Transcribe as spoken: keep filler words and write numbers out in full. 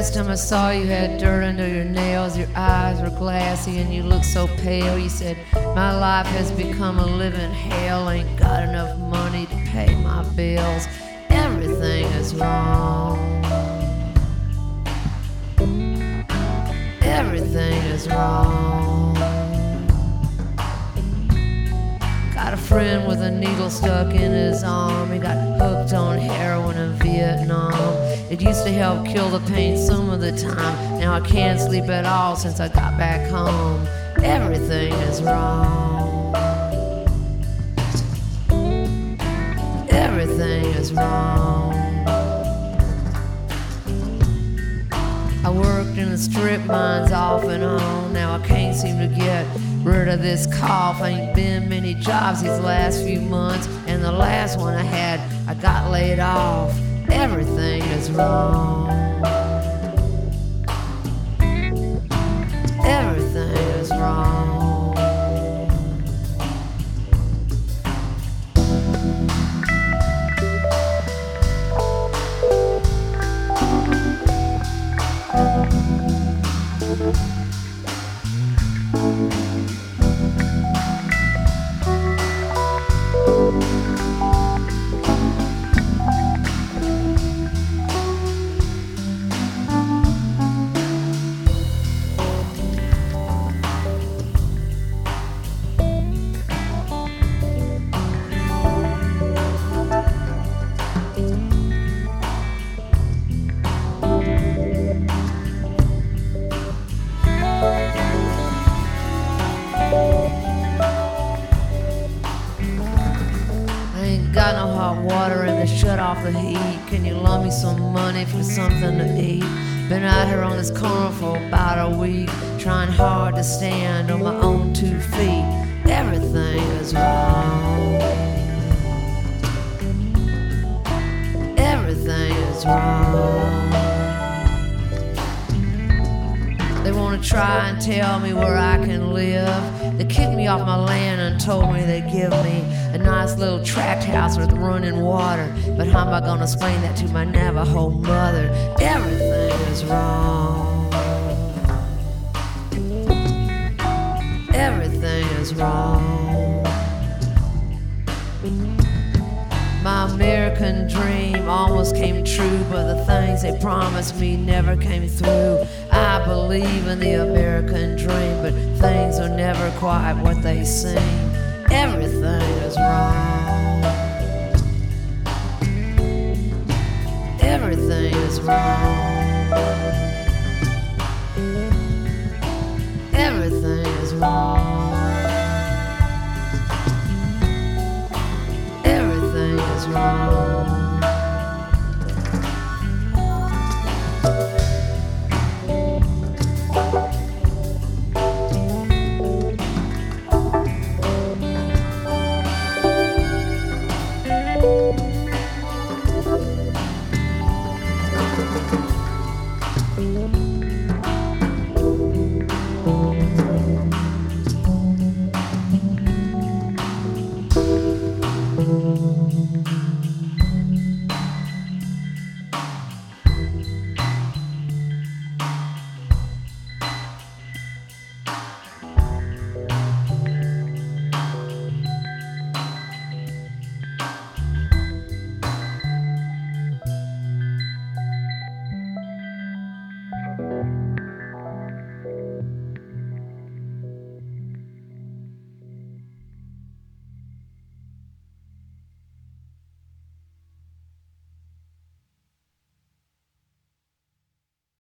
last time I saw you had dirt under your nails, your eyes were glassy and you looked so pale. You said, my life has become a living hell, ain't got enough money to pay my bills. Everything is wrong. Everything is wrong. Got a friend with a needle stuck in his arm. He got hooked on heroin in Vietnam. It used to help kill the pain some of the time. Now I can't sleep at all since I got back home. Everything is wrong. Everything is wrong. I worked in the strip mines off and on. Now I can't seem to get rid of this cough. Ain't been many jobs these last few months, and the last one I had, I got laid off. Everything is wrong. Everything is wrong. Got no hot water and to shut off the heat. Can you loan me some money for something to eat? Been out here on this corner for about a week, trying hard to stand on my own two feet. Everything is wrong. Everything is wrong. They want to try and tell me where I can live. They kicked me off my land and told me they'd give me a nice little tract house with running water. But how am I gonna explain that to my Navajo mother? Everything is wrong. Everything is wrong. My American dream almost came true, but the things they promised me never came through. I believe in the American dream, but things are never quite what they seem. Everything is wrong. Everything is wrong. Everything is wrong.